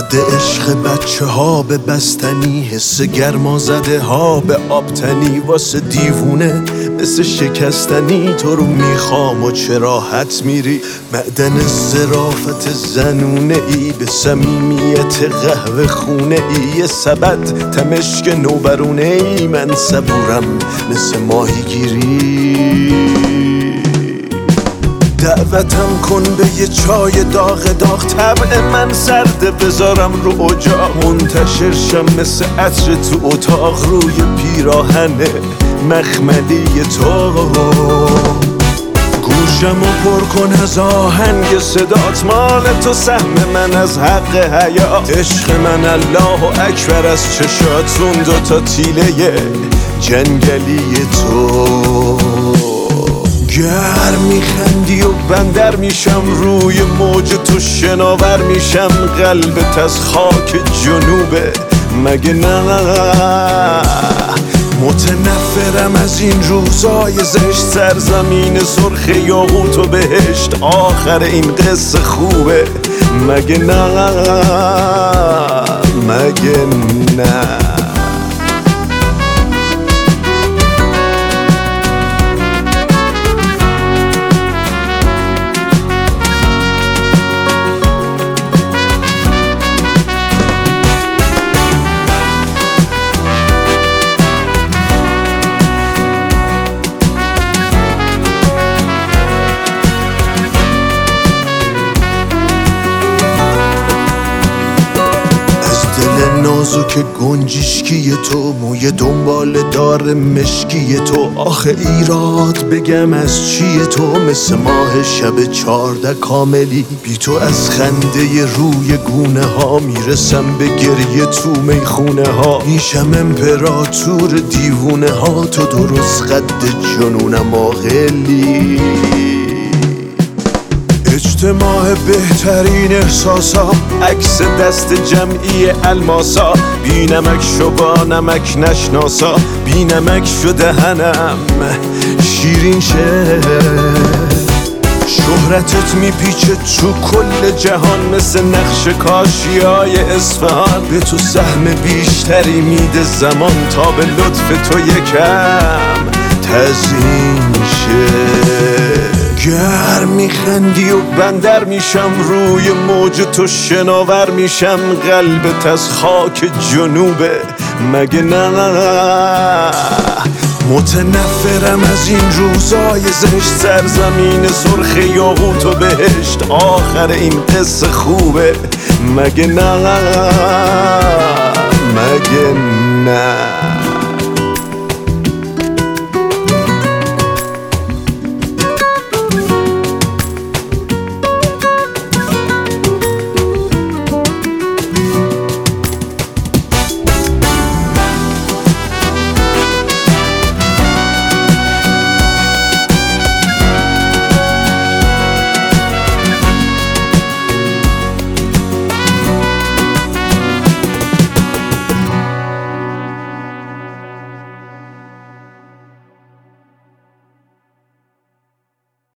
زده عشق بچه ها به بستنی، حس گرما زده ها به آبتنی، واسه دیوونه مثل شکستنی تو رو میخوام و چرا حت میری. معدن ظرافت زنونه ای به صمیمیت قهوه خونه ای، یه سبد تمشک نوبرونه ای، من صبورم مثل ماهیگیری. دعوتم کن به یه چای داغ داغ، طبع من سرده بذارم رو اجاق، منتشر شم مثل عطر تو اتاق روی پیراهن مخملی تو. گوشمو پر کن از آهنگ صدات، مال تو سهم من از حق حیات، عشق من الله اکبر از چشات، اون دوتا تیله جنگلی تو. گر میخندی و بندر میشم روی موج تو، شناور میشم قلبت از خاک جنوبه مگه نه؟ متنفرم از این روزای زشت، سرزمین سرخ یاقوت و بهشت، آخر این قصه خوبه مگه نه؟ مگه نه؟ نازک گنجشکی تو، موی دنبال دار مشکی تو، آخه ایراد بگم از چیه تو، مثل ماه شب 14 کاملی، بی تو از خنده روی گونه ها میرسم به گریه تو میخونه ها، میشم امپراتور دیوونه ها، تو درست قد جنونم آقلی. اجتماع بهترین احساسا، عکس دست جمعی الماسا، بی نمک شو با نمک نشناسا، بی نمک شو دهنم شیرین شه. شهرتت میپیچه تو کل جهان مثل نقش کاشیای اصفهان، به تو سهم بیشتری میده زمان تا به لطف تو یکم تزیین شه. گر میخندی و بندر میشم روی موج تو، شناور میشم قلبت از خاک جنوبه مگه نه؟ متنفرم از این روزای زشت، سرزمین سرخ یاقوت و بهشت، آخر این قصه خوبه مگه نه؟ مگه نه؟